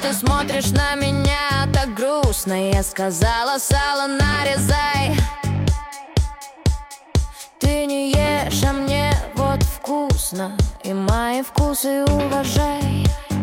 ты смотришь на меня так грустно? Я сказала, сало нарезай. Ты не ешь, а мне вот вкусно, и мои вкусы уважай.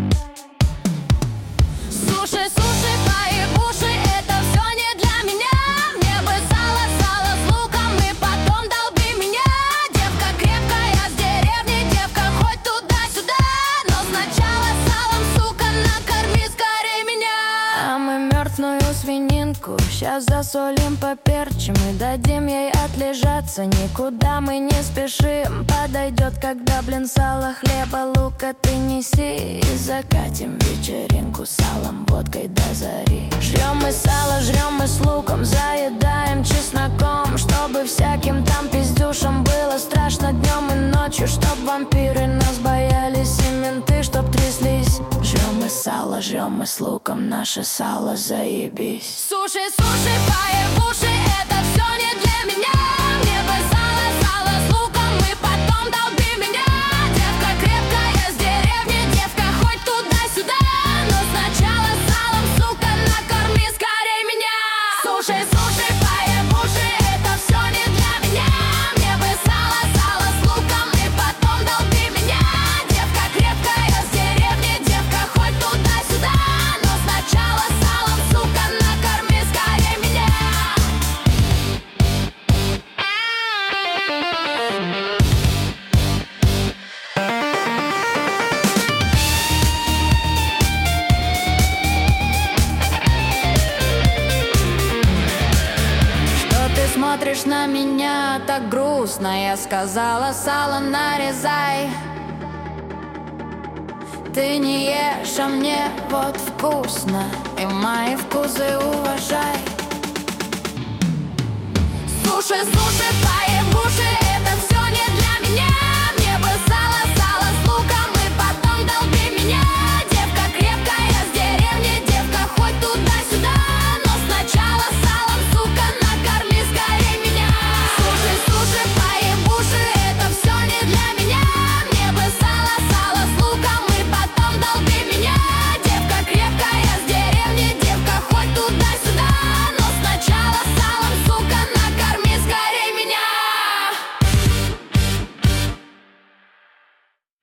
Суши, суши, поебуши, это все не для меня. Мне бы сало, сало с луком, и потом долби меня. Девка крепкая с деревни, девка хоть туда-сюда, но сначала салом, сука, накорми скорее меня. А мы мертвую свининку сейчас засолим, поперчим и дадим ей отлежаться. Никуда мы не спешим, подойдет, когда, блин, сало, хлеба, лука ты неси. И закатим вечеринку салом, водкой до зари. Жрем мы сало, жрем мы с луком, заедаем чесноком, чтобы всяким там пиздюшам было страшно днем и ночью, чтоб вампиры нас боялись и менты, чтоб тряслись. Жрем мы с луком, наше сало, заебись. Суши, суши, поебуши, это все не для меня. Мне бы сало, сало с луком, и потом долби меня. Девка крепкая с деревни, девка хоть туда-сюда, но сначала салом, сука, накорми скорее меня. Суши, суши, поебуши, это все не для меня. Мне бы сало, сало с луком, и потом долби меня. Девка крепкая с деревни, девка хоть туда-сюда, но сначала салом, сука, накорми скорее меня. Что ты смотришь на меня так грустно? Я сказала, сало нарезай. Ты не ешь, а мне вот вкусно, и мои вкусы уважай. Суши, суши,